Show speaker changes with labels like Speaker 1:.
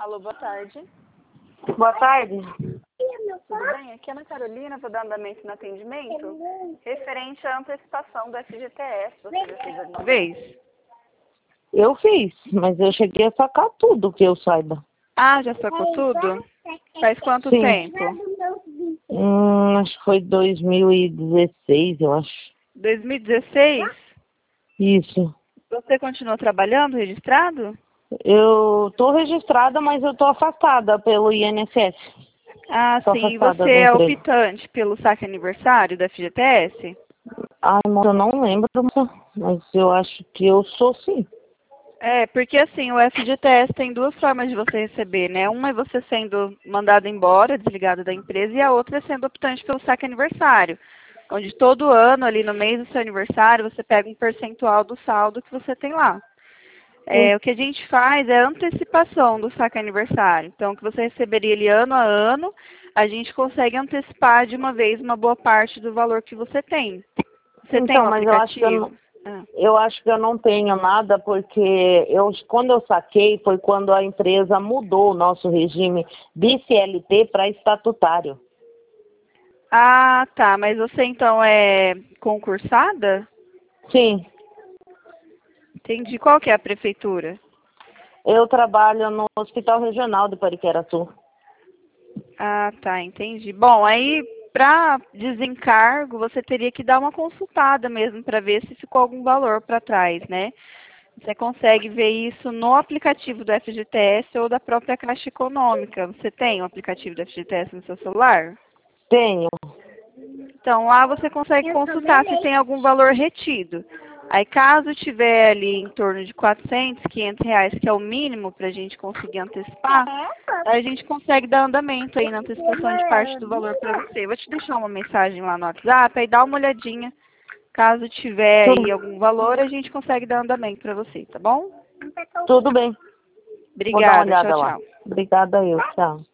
Speaker 1: Alô, boa tarde.
Speaker 2: Boa tarde.
Speaker 1: Tudo bem? Aqui é a Ana Carolina, vou dar andamento no atendimento referente à antecipação do FGTS. Você já fez alguma vez?
Speaker 2: Eu fiz, mas eu cheguei a sacar tudo que eu saiba.
Speaker 1: Ah, já sacou tudo? Faz quanto
Speaker 2: Sim.
Speaker 1: tempo?
Speaker 2: Acho que foi 2016, eu acho.
Speaker 1: 2016?
Speaker 2: Isso.
Speaker 1: Você continua trabalhando, registrado?
Speaker 2: Eu tô registrada, mas eu tô afastada pelo INSS.
Speaker 1: Ah,
Speaker 2: Tô
Speaker 1: sim. E
Speaker 2: afastada
Speaker 1: você
Speaker 2: do
Speaker 1: é
Speaker 2: emprego.
Speaker 1: optante pelo saque aniversário da FGTS?
Speaker 2: Ai, moça, eu não lembro, moça, mas eu acho que eu sou sim.
Speaker 1: É, porque assim, o FGTS tem duas formas de você receber, né? Uma é você sendo mandado embora, desligado da empresa, e a outra é sendo optante pelo saque aniversário, onde todo ano, ali no mês do seu aniversário, você pega um percentual do saldo que você tem lá. O que a gente faz é a antecipação do saque aniversário. Então, o que você receberia ele ano a ano, a gente consegue antecipar de uma vez uma boa parte do valor que você tem. Você tem
Speaker 2: Então,
Speaker 1: um
Speaker 2: mas eu acho que
Speaker 1: aplicativo?
Speaker 2: eu acho que eu não tenho nada, porque quando eu saquei foi quando a empresa mudou o nosso regime de CLT para estatutário.
Speaker 1: Ah, tá. Mas você então é concursada?
Speaker 2: Sim,
Speaker 1: Entendi. Qual que é a prefeitura?
Speaker 2: eu trabalho no Hospital Regional de Pariqueraçu.
Speaker 1: Ah, tá. Entendi. Bom, aí para desencargo você teria que dar uma consultada mesmo para ver se ficou algum valor para trás, né? Você consegue ver isso no aplicativo do FGTS ou da própria Caixa Econômica. Você tem o aplicativo do FGTS no seu celular?
Speaker 2: Tenho.
Speaker 1: Então, lá você consegue consultar se tem algum valor retido. Aí, caso tiver ali em torno de 400, 500 reais, que é o mínimo para a gente conseguir antecipar, aí a gente consegue dar andamento aí na antecipação de parte do valor para você. Vou te deixar uma mensagem lá no WhatsApp, aí dá uma olhadinha. Caso tiver aí
Speaker 2: Tudo,
Speaker 1: algum valor, a gente consegue dar andamento para você, tá bom?
Speaker 2: tudo bem. Vou dar uma
Speaker 1: Obrigada. Tchau,
Speaker 2: olhada lá.
Speaker 1: tchau.
Speaker 2: Obrigada eu. Tchau.